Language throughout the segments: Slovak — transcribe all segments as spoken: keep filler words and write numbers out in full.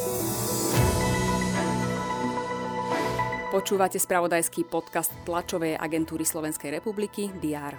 Počúvate spravodajský podcast tlačovej agentúry Slovenskej republiky dé er.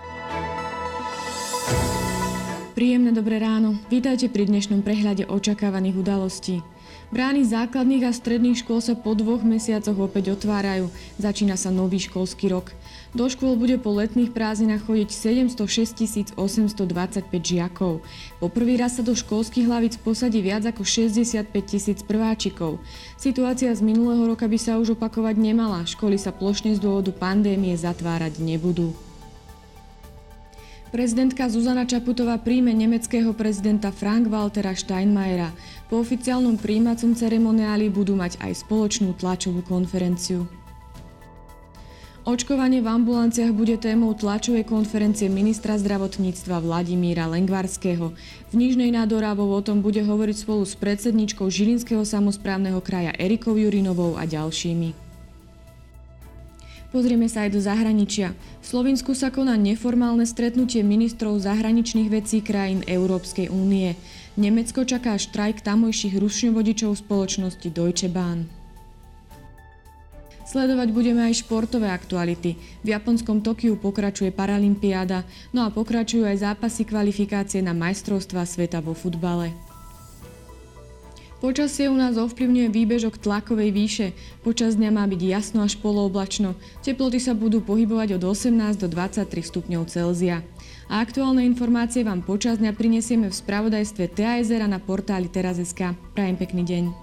Príjemné dobré ráno. Vítajte pri dnešnom prehľade očakávaných udalostí. Brány základných a stredných škôl sa po dvoch mesiacoch opäť otvárajú. Začína sa nový školský rok. Do škôl bude po letných prázdninách chodiť sedemstošesť tisíc osemstodvadsaťpäť žiakov. Po prvý raz sa do školských hlavíc posadí viac ako šesťdesiatpäť tisíc prváčikov. Situácia z minulého roka by sa už opakovať nemala. Školy sa plošne z dôvodu pandémie zatvárať nebudú. Prezidentka Zuzana Čaputová príjme nemeckého prezidenta Frank-Waltera Steinmeiera. Po oficiálnom prijímacom ceremoniáli budú mať aj spoločnú tlačovú konferenciu. Očkovanie v ambulanciách bude témou tlačovej konferencie ministra zdravotníctva Vladimíra Lengvarského. V Nižnej nad Oravou o tom bude hovoriť spolu s predsedničkou Žilinského samosprávneho kraja Erikou Jurinovou a ďalšími. Pozrieme sa aj do zahraničia. V Slovinsku sa koná neformálne stretnutie ministrov zahraničných vecí krajín Európskej únie. Nemecko čaká štrajk tamojších ručňovodičov spoločnosti Deutsche Bahn. Sledovať budeme aj športové aktuality. V japonskom Tokiu pokračuje paralympiáda, no a pokračujú aj zápasy kvalifikácie na majstrovstvá sveta vo futbale. Počasie u nás ovplyvňuje výbežok tlakovej výše. Počas dňa má byť jasno až polooblačno. Teploty sa budú pohybovať od osemnásť do dvadsaťtri stupňov Celzia. A aktuálne informácie vám počas dňa prinesieme v spravodajstve té á es er a na portáli teraz bodka es ká. Prajem pekný deň.